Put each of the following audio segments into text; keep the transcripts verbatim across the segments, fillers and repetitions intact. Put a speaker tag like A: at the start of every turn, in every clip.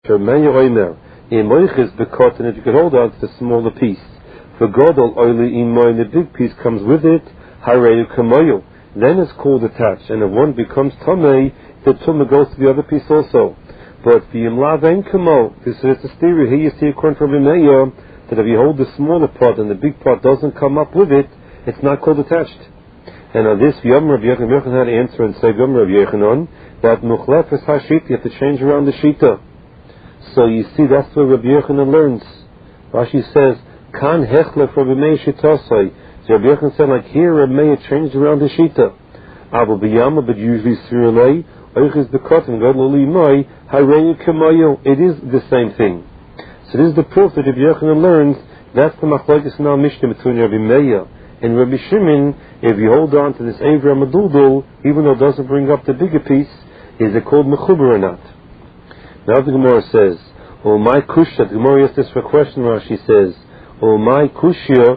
A: Oimer. In Moichis the cotton, if you could hold on to the smaller piece. For Godol oily imoy, the big piece comes with it, Hareyu Kamoyo. Then it's called attached, and if one becomes Tomei, the Tumah goes to the other piece also. But the Imlav and Kamo, this is the theory here you see according to Rabbi Meir, that if you hold the smaller part and the big part doesn't come up with it, it's not called attached. And on this, Yom Rabbi Yochanan had to answer and say, Yom Rabbi Yochanan, that Muchlef is Hashita, you have to change around the Shita. So you see, that's where Rabbi Yochanan learns. Rashi says, Kan hechlef Rabbi Meir shitasai. So Rabbi Yochanan said, like here, Rabbi Meir changed around the Shita. Abu b'yama, but usually Sirulei, Oichis b'kotin, Godol limoi, Hareyu kamayo. It is the same thing. So this is the proof that Rabbi Yochanan learns. That's the machlokes now Mishnah between Rabbi Meir and Rabbi Shimon. If you hold on to this Avra Madudul, even though it doesn't bring up the bigger piece, is it called mechuber or not? Now the Gemara says, "Oh my kushya." The Gemara asks this for a question. Rashi says, "Oh my kushya."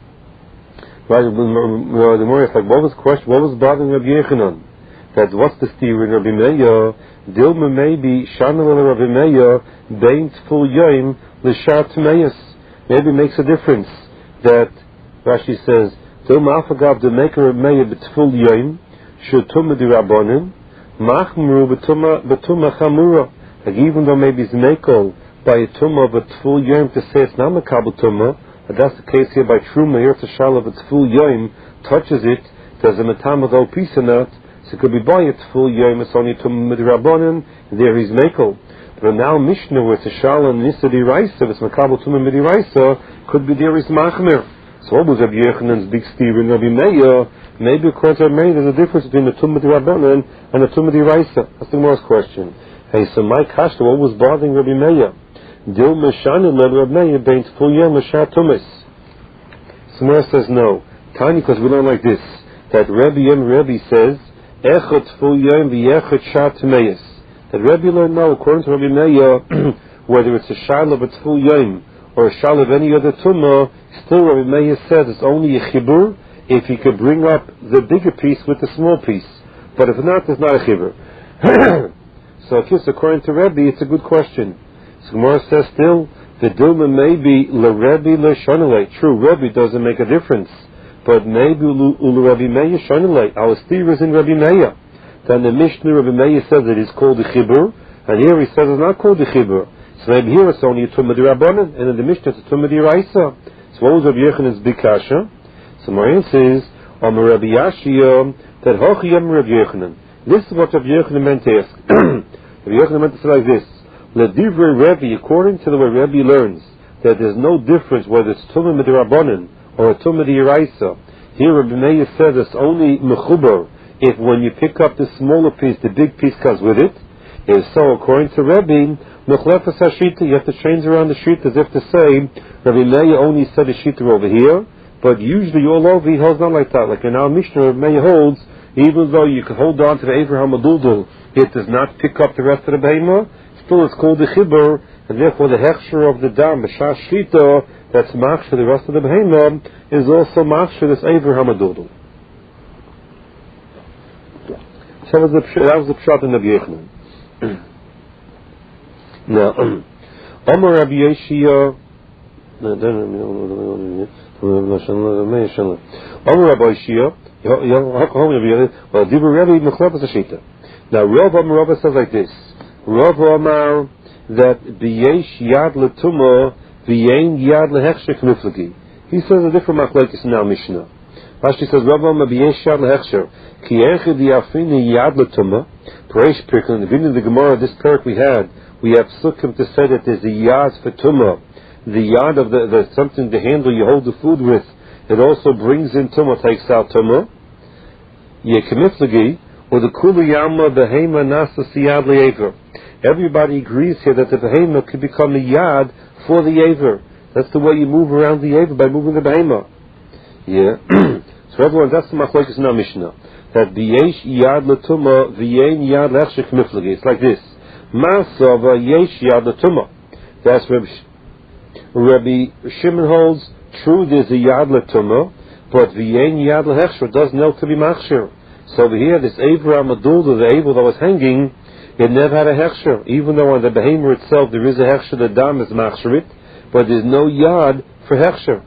A: Right? The Gemara is like, "What was the question? What was bothering Rabbi Yochanan? That what's the theory in Rabbi Meir? Dilma maybe Shanal Rabbi Meir bein full yoim l'shar tmeis. Maybe it makes a difference that Rashi says, "Dilma afagav the maker of Meir b'tful yoim shutuma d'Rabbanan machmru b'tuma b'tuma chamura." Like even though maybe it's mekel by a tumah, but full yoim to say it's not mekabel tumah, but that's the case here by truma. Here it's a shalom, but full yoim touches it. Does a metamah go piece or not? So it could be by its full yoim. It's only tumah midrabanan. There he's mekel. But now Mishnah where it's a shalom nisa diraisa, it's mekabel tumah midiraisa, could be there is machmer. So what was Rabbi Yochanan's big steer in Rabbi Meir? Maybe according to Rabbi Meir, there's a difference between the tumah dirabanan and the tumah diraisa. That's the most question. Hey, so my kashta, what was bothering Rabbi Meir? Dil Meshana led Rabbi Meir bein full yom l'shar tumis. Samar says no. Tiny, because we learn like this, that Rabbi Yom Rabbi says, Echot full yom v'echot shar tumeis. That Rabbi learned no, according to Rabbi Meir, whether it's a shal of its full yom or a shal of any other tumah, still Rabbi Meir says it's only a chibur if he could bring up the bigger piece with the small piece. But if not, it's not a chibur. So if it's according to Rebbe, it's a good question. So Gemara says still, the Dilma may be le Rebbe le Shonele. True, Rebbe doesn't make a difference. But maybe ulu Rebbe Meir Shonele. Our steer is in Rebbe Meir. Then the Mishnah Rebbe Meir says it is called the Chibur, and here he says it's not called the Chibur. So maybe here it's only a Tumah D'Rabbanan, and in the Mishnah it's a Tumah D'Raisa. So what was Rabbi Yochanan's big kasha? So Marian says, Om Rabbi Yashia, that Hochiyam Rabbi Yochanan. This is what Rabbi Yochanan meant to ask. Rabbi Yochanan meant to say like this: L'divrei Rebbe, according to the way Rebbe learns, that there's no difference whether it's tumah midrabanan or a tumah d'iraisa. Here Rabbi Meir says it's only mechuber if when you pick up the smaller piece, the big piece comes with it. If so, according to Rebbe, mechlefes hashita, you have to change around the shita as if to say Rabbi Meir only said the shita over here, but usually all over he holds on like that. Like in our Mishnah, Rabbi Meir holds, even though you can hold on to the Avraham Adudul, it does not pick up the rest of the Behemah, still it's called the Chibur, and therefore the Hechsher of the Dam, the Shah Shita, that's Machsher, the rest of the Behemah, is also Machsher, this Avraham Adudul. So that was the, that was the Pshat in Rabbi Yochanan. Now, Omar Rabbi Yeshia, Omar Rabbi Yeshia, now Rav Amar says like this: Rav Amar that b'yesh yad letumah v'yein yad lehechsher knuflagi. He says a different machlokes in our Mishnah. Rashi says Rav Amar b'yesh yad lehechsher ki echad yafini yad letumah. Pareish Pirkei, in the beginning of the Gemara, this parak we had, we have sukkim to say that there's a yad for tumah, the yad of the, the something to handle you hold the food with. It also brings in tumah, takes out tumah. Yekemiflagi, or the kulu yama behema nasa siyad le'aver. Everybody agrees here that the behema could become a yad for the aver. That's the way you move around the aver, by moving the behema. Yeah. So everyone, that's the machlokes in our Mishnah. That b'yesh yad l'tumah v'yein yad l'echshek miflagi. It's like this: Masa v'yesh yad l'tumah. That's Rabbi, Rabbi Shimon holds. True, there's a yad l'tumah, but v'yein yad l'hechsher doesn't know to be machshir. So over here, this Avraham Adulda, the Abel that was hanging, It never had a hechsher, even though on the behemoth itself there is a hechsher, the dam is machsherit, but there's no yad for hechsher.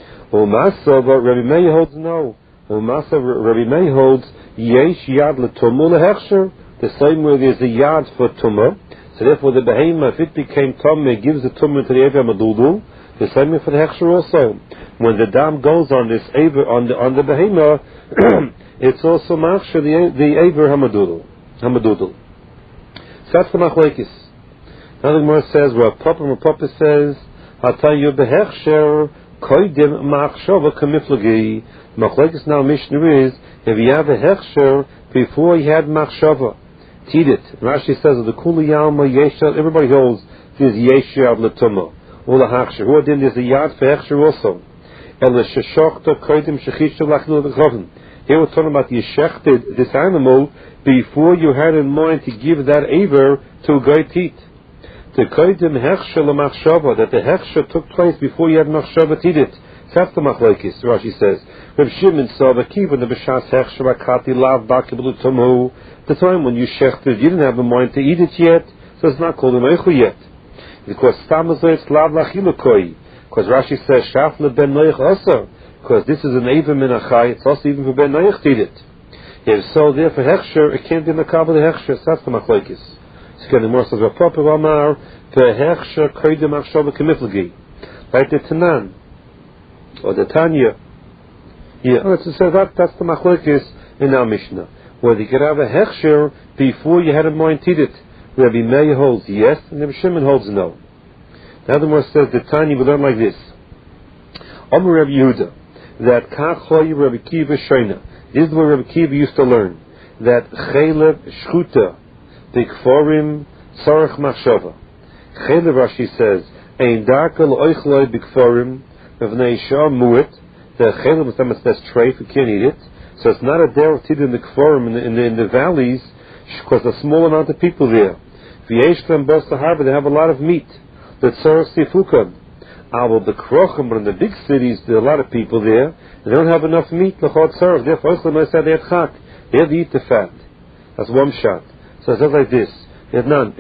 A: Umasa, but Rabbi Meir holds no. Umasa, Rabbi Meir holds yesh yad l'tumah lehechsher, the same way there's a yad for tumah. So therefore the behemoth, if it became tumah, it gives the tumah to the Ever Madudul. The same way for the hechsher also. When the dam goes on this Ever, on the on the behemoth, it's also machsher the the Ever Hamadudul. Hamadudul. So that's the machlekes. Now the Gemara says, Rav Papa, Rav Papa says, Hatayu behechsher koidim machshava kamiflagi. Machlekes now Mishnah is, if you have a hechsher before you had machshava, teed it. Rashi says the kuli yalma yeshad. Everybody holds there's yeshad l'tumah or the hechsher. Who then there's a yad for hechsher also. El sheshachta koidim shechishav lachnu v'chavim. Here we're talking about you shechted this animal before you had in mind to give that aver to a goy teat. The koidim hechsher l'machshava, that the hechsher took place before you had machshava teed it. That's the machlekes. Rashi says, Reb Shimon saw the kiva the b'shas hechsher akati lav bakiblu tumu. The time when you shechted, you didn't have in mind to eat it yet, so it's not called an eichu yet. Because stamazayt lav lachilukoi. Because Rashi says shafle ben noich also. Because this is an aver min achai, it's also even for ben noich to eat it. If so, therefore hechsher, it can't be in the kabel the hechsher. So that's the machlekes. So again, the more says a proper amar the hechsher koidim machshava kemiflagi. Right, the Tanan or the Tanya. Yeah, let's say that that's the machlekes in our Mishnah. Whether you could have a hechsher before you had a mind to eat it. Rabbi Meir holds yes, and Rabbi Shimon holds no. Now the more says the Tanya we learn like this. Amar Rabbi Yehuda, that kach hoyi Rabbi Kiva shoina. This is what Rabbi Kiva used to learn. That chelev shchuta b'kforim tzarech machshava. Chelev, Rashi says, ein darka l'oichloi b'kforim v'vnei shah mu'et. The chelev is something that's treif, you can't eat it. So it's not a derech tid in the kforim, in the, in the, in the valleys, because a small amount of people there. V'yesh them bos harbor, they have a lot of meat. The tzarech sifukam. But the krochim, but in the big cities, there are a lot of people there. They don't have enough meat. L'chot tzarech. Therefore, I said they have chak. They have to eat the fat. That's one shot. So it says like this. You have none.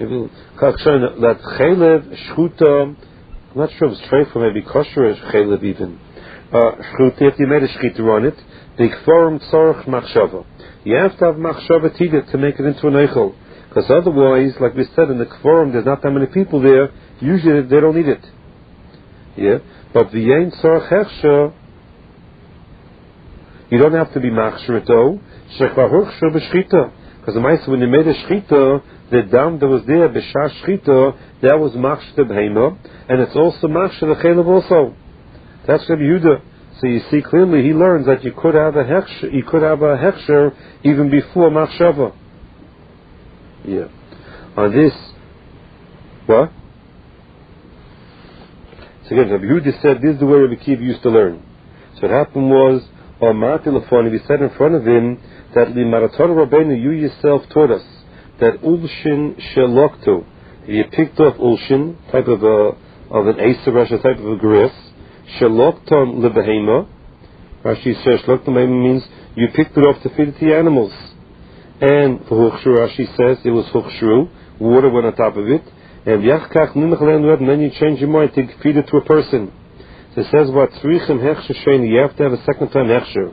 A: That chelev, shchuta, I'm not sure if it's treif or maybe kosher chelev even. Shchuta, if you made a shchita on it, the kforim tzarech machshava. You have to have machshava tidet to make it into an eichel. Because otherwise, like we said, in the kforim, there's not that many people there. Usually they don't eat it. Yeah, but the yain tzarech hechsher, you don't have to be machsher though. Shekvar hechsher b'shchita, because the ma'aseh when they made a shchita, the dam that was there b'shas shchita, that was machsher the behema, and it's also machsher the chelev also. That's Rabbi Yehuda. So you see clearly he learns that you could have a hechsher, you could have a hechsher even before machshava. Yeah. On this, what? So again, Rabbi Yehuda said this is the way Rabbi Kiva used to learn. So what happened was, or Ma'atilafoni, we said in front of him that the Marator Rabbeinu, you yourself taught us that ulshin shelokto, you picked off ulshin, type of a of an acer, Rashi, type of a grass, shelokton lebehema. Rashi says shelokton means you picked it off to feed it to the animals. And for Huchshru, Rashi says it was Huchshru, water went on top of it. And then you change your mind to feed it to a person. So it says what tzrichim hechsher sheni, you have to have a second time hechsher.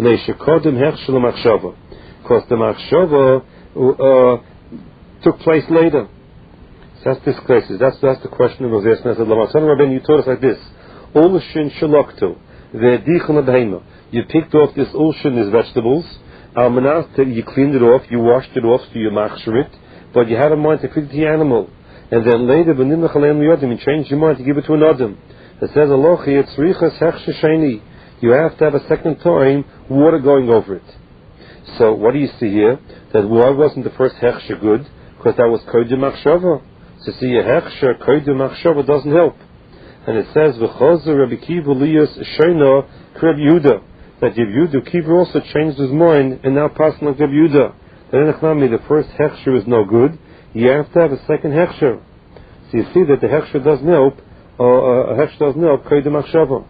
A: Because the machshava uh, took place later. So that's this case. That's that's the question that was asked. And I said, Lamasan Rabbeinu, you taught us like this. Ulshin shalokto, ve'edichon behema. You picked off this ulshin, these vegetables. Almanah, you cleaned it off, you washed it off, so you machsher it. But you had a mind to feed it to the animal. And then later, when you change your mind to give it to an adam. It says, Alochi, it's riches hechsher sheni. You have to have a second time water going over it. So what do you see here? That why wasn't the first hechsher good? Because that was koidim machshava. So see, a hechsher, koidim machshava doesn't help. And it says, V'chozer Rabbi Kiva liyos shena Rabbi Yehuda. That Rabbi Yehuda, Kiva also changed his mind and now passing like Rabbi Yehuda. The first hechsher is no good. You have to have a second hechsher. So you see that the hechsher doesn't help, or uh, a hechsher doesn't help, koidim machshava.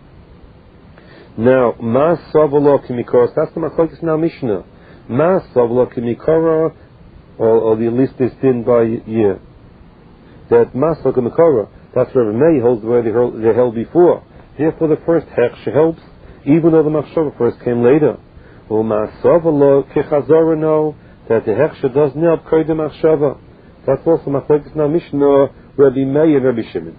A: Now, ma savalo kimikora, that's the machlokes now Mishnah. Ma savalo kimikora or, or the, at least this din by year. That Masak and Makara, that's where May holds the way they held, they held before. Therefore the first Hechsher helps, even though the Machshava first came later. Well, Masava lo Kechazara no, that the Hechsher doesn't help Kodim Machshava. That's also Machlekes now Mishnah, Rabbi Meir and Rabbi Shimon.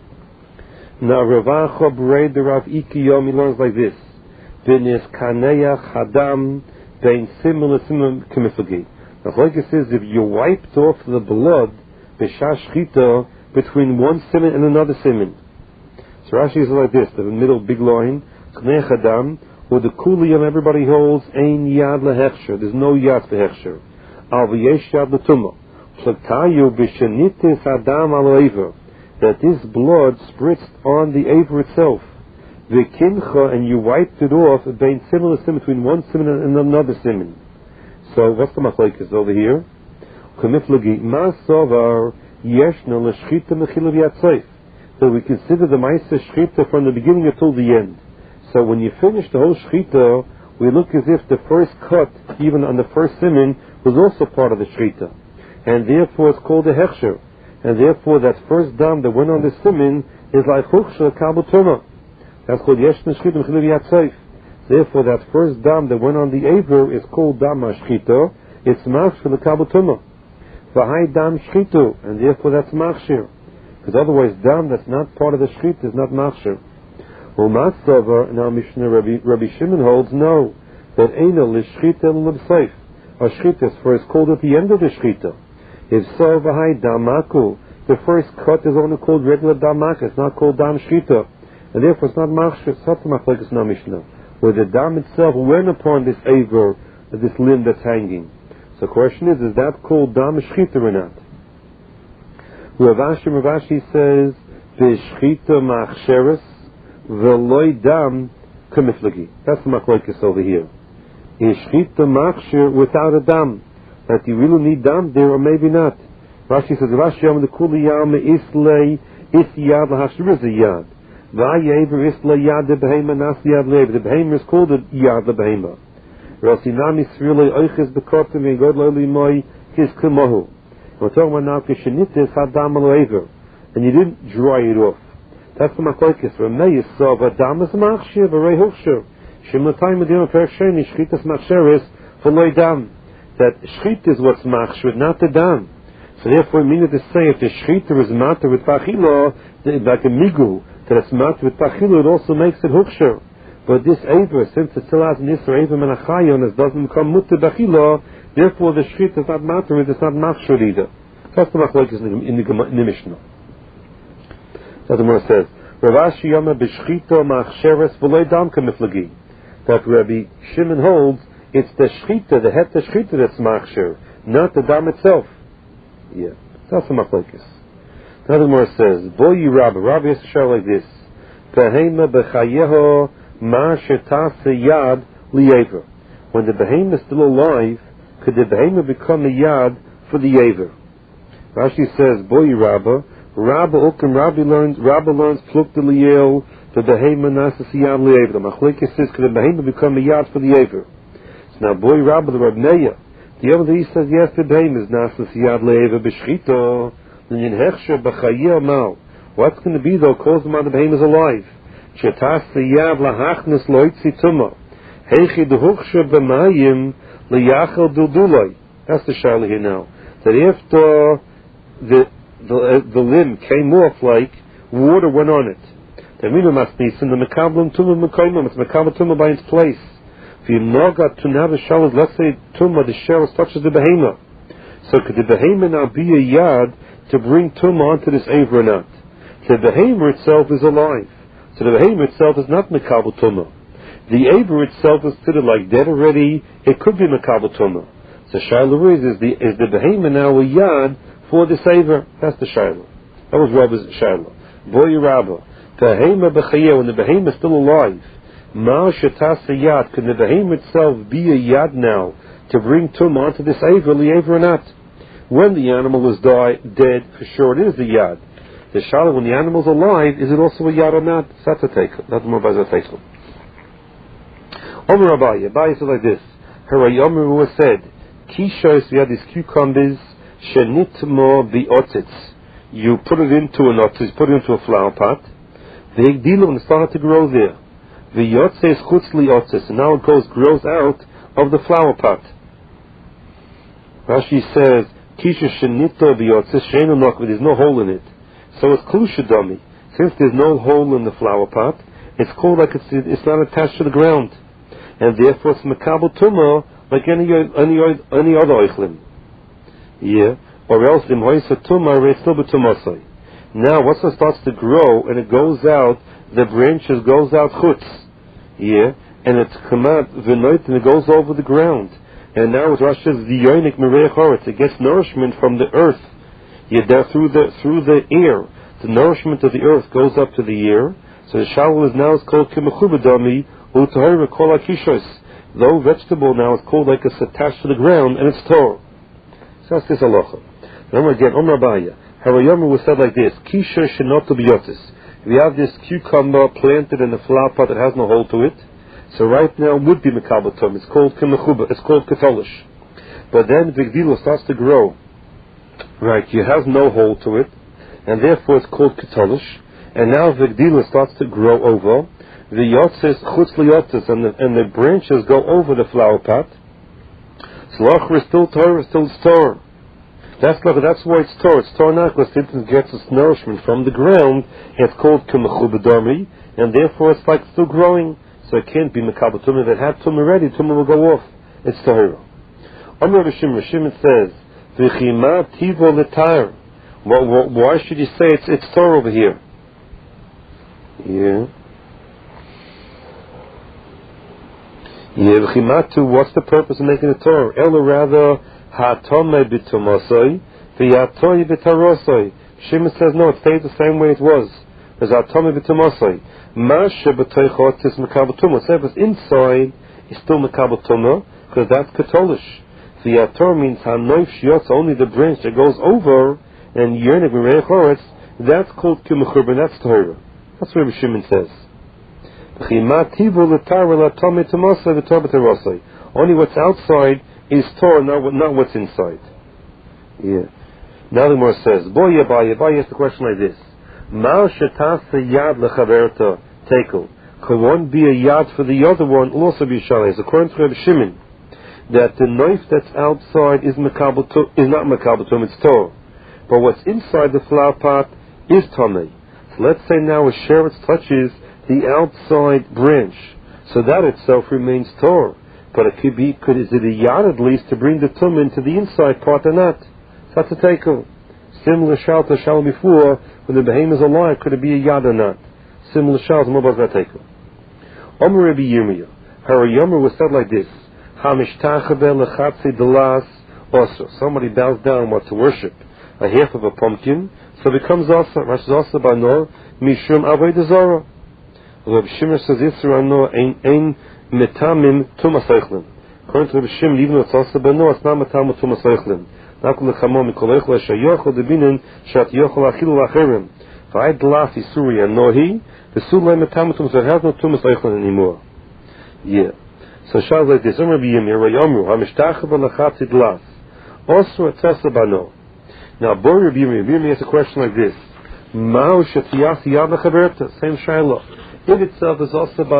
A: Now Ravacha B'rei the Rav Iki Yom, he learns like this. B'nis Kaneach Hadam Bein Simon L'Simon K'miflagi. Machlekes says if you wiped off the blood B'shah Shchita between one simon and another simon. So Rashi is like this, the middle big line, Kaneach Hadam, where the Kuliyam everybody holds, Ein Yad L'Hechsher, there's no Yad L'Hechsher. Al V'yesh Yad L'Tumah. Platayu B'shenitis Adam Al Eiver, that this blood spritzed on the Eiver itself. V'kincha, and you wiped it off, bein similar simon, between one simon and another simon. So what's the machlekes over here? K'miflagi, ma sovar yeshna l'shchita mechila v'yatzayf. So we consider the ma'aser shchita from the beginning until the end. So when you finish the whole shchita, we look as if the first cut, even on the first simon, was also part of the shchita. And therefore it's called a hechsher. And therefore that first dam that went on the simon is like huksha kabel tuma. That's called yeshna shchita mechila v'yatzayf. Therefore that first dam that went on the aver is called dam shchita. It's machshir the kabel tuma. V'hai dam shchitu, and therefore that's machshir. Because otherwise dam that's not part of the shchita is not machshir. U'matzavar, now Mishnah Rabbi, Rabbi Shimon holds no, that eina l'shchita l'b'seif. A shchita is first called at the end of the shchita. If so, v'hai dam maku, the first cut is only called regular dam maku, it's not called dam shchita. And therefore it's not machshir, it's not machlekes na Mishnah. Where the dam itself went upon this aver, this limb that's hanging. So the question is, is that called dam shchita or not? Rav Ashi Ravashi says, B'shchita machsheres v'loi dam k'miflagi. That's the machlokes over here. Is shchita machsher without a dam? That you really need dam there or maybe not? Rashi says, Rashi yam the kuli yam islay is yad l'hashir is a yad. V'ayever islay yad the behema nas yad lev. The behema is called a yad the behema. We're talking about now Kishinitis Hadam Al-Eiver, and you didn't dry it off. That's the machlokes. Ramei saw Vadam is Machshir, V'rei Huchshir. Shimlatay Medina Persheni Shchitas Machsheris V'loi Dam. That Shchit is what's Machshir, not the Dam. So therefore, we mean to say if the Shchita is matter with Pachilo, like a Migu, that it's matter with Pachilo, it also makes it Huchshir. But this Eiver, since it still has an Isra Eiver Menachayon, it doesn't become Mutter Bachila, therefore the Shchit is not matter, it's not Machshir either. That's the machlokes in the, in the, in the Mishnah. That's the Gemara says, Rav Ashi Yama B'shchito Machsheres V'loi Dam K'miflagi. That Rabbi Shimon holds, it's the Shchita, the Het Shchita that's Machsher, not the Dam itself. Yeah, that's the machlokes. Now the Gemara says, Boyi Rabbi, Rabbi has to show like this, Behema B'chayeho Ma Shetase Yad Li'ever. When the Behema is still alive, could the Behema become a Yad for the Yever? Rashi says, Boy Rabba, Rabba Ukim, Rabbi learns, Rabba learns, Pluk de Liel, the Behema Nasas Yad Li'ever. The Machlekes says, could the Behema become a Yad for the Yever? So now, Boy Rabba, the Rab Neya, the other day he says, yes, the Behema is Nasas Yad Li'ever, B'shchito, then in Hechsher, B'chayeh Mal. What's going to be though, cause the man the Behema is alive? Shetas Yad Lahachnes Loitzi Tuma. Heichi D'huchsher B'mayim, L'yachel Dudulai. That's the Shaila here now. That after the the, uh, the limb came off, like water went on it. The Rina must be in the Mekablim Tumah Mekayim, it's Mekablim Tumah by its place. If you know got to now the shell, let's say Tumah, the shell touches the Behema. So could the Behema now be a yad to bring Tumah onto this Aver or not? The Behema itself is alive. So the Behema itself is not Mekabel Tumah. The Aver itself is considered like dead already, it could be Mekabel Tumah. So Shiloh is, is the, is the Behema now a yad for the Aver? That's the Shiloh. That was Rabbi's Shiloh. Boy Rabba. Behema B'chayeh, when the Behema is still alive, Ma Shetas Yad, can the Behema itself be a yad now to bring Tumah onto this Aver, the Aver or not? When the animal is die, dead, for sure it is a yad. The Shiloh, when the animal is alive, is it also a yad or not? That's a take. That's more by the take. Omer Abaye. Abaye said like this. Harayomer was said, Kishos, we have these cucumbers, shenitmo bi'otzitz. You put it into an otzitz, put it into a flower pot. V'higdilu, and it started to grow there. V'yotzes chutz li otzitz, and now it goes, grows out of the flower pot. Rashi says, Kisha shenito bi'otzitz, sheinu nokva, there's no hole in it. So it's klushadami. Since there's no hole in the flower pot, it's called like it's, it's not attached to the ground. And therefore it's makabel tumah, like any any any other oichlin. Yeah. Or else the moisa tumah it's still b'tumasai. Now once it starts to grow and it goes out, the branches goes out chutz. Yeah. And it's kamat v'noit and it goes over the ground. And now it rushes the yonik mereich oretz. It gets nourishment from the earth. Yeah, there through the through the air. The nourishment of the earth goes up to the air. So the shalom is now is called kimachubadami utahira kol akishos. Though vegetable now is called like it's attached to the ground and it's Torah. So that's this halacha. Remember again, Omar Abaya. Harayomer was said like this: Kisha shenotu biyotis. We have this cucumber planted in a flower pot that has no hole to it. So right now it would be mekabatum. It's called kimachuba. It's called katolish. But then vigdilo starts to grow. Right, it has no hole to it, and therefore it's called katolish. And now vigdilo starts to grow over. The yotzes chutz liyotzes, and the and the branches go over the flower pot. Slachar is still Torah, still Torah. That's that's why it's Torah. It's Torah not because it gets its nourishment from the ground. It's called kimachubadami, and therefore it's like still growing. So it can't be mekabel tumah. If it had tumah ready, tumah will go off. It's Torah. Amar Rishim Rishim says, "V'chima tivo l'tar." Why should you say it's it's Torah over here? Yeah. Yeah, v'chimatu, what's the purpose of making a Torah? Ela rather, ha'tomei b'tumasoi, v'yatoi b'tarosoi. Shimon says, no, it stays the same way it was. There's ha'tomei b'tumasoi. Masha b'toichot is mekabel tumah. So if it's inside, it's still mekabel tumah, because that's katolish. V'yator means ha'noif shiotz, only the branch that goes over, and yernik v'reich oretz, that's called kimachurban, that's Torah. That's what Shimon says. Only what's outside is Torah, not, not what's inside. Yeah. Now the Gemara says, Boy Yabai, Yabai asks the question like this: Ma'al shetasa yad lechaverta tekel. Could one be a yad for the other one? Will also be shalayis. According to Rabbi Shimon, that the knife that's outside is makabel is not makabel tum, it's Torah. But what's inside the flower pot is tamei. So let's say now a sheretz touches the outside branch, so that itself remains Torah. But it could be, could is it a yad at least to bring the tum into the inside part or not? So that's a takeover. Similar shal to shal before, when the behemoth is alive, could it be a yad or not? Similar shal to mobile that takeover. Omer Rabbi Yirmiyah, her yomer was said like this: Hamishtachabe lechatzi delas also. Somebody bows down what to worship a half of a pumpkin, so it becomes also Rashi also by no mishum avodah zarah. Rabbi Shimon says Yisra no ein ein metamim tumasaychlin. According to Rabbi Shimon, even though it's also by no, it's not metamim tumasaychlin. Nakul lechamom mikoleichla shayochol debinin shat yochol achilu lacherim. V'ay dlaf yisuri anohi v'sulay metamim tumasaychlin. It has no tumasaychlin anymore. Yeah. So shal like this: Rabbi Yirmiyah Rayamru Hamishtachav lachatzi dlas. Also it's also by no. Now, Boy Rabbi Yirmiyah, Rabbi Yirmiyah asks a question like this: Ma'u shetiyas yad lechaverta. Same shayla. It itself is also by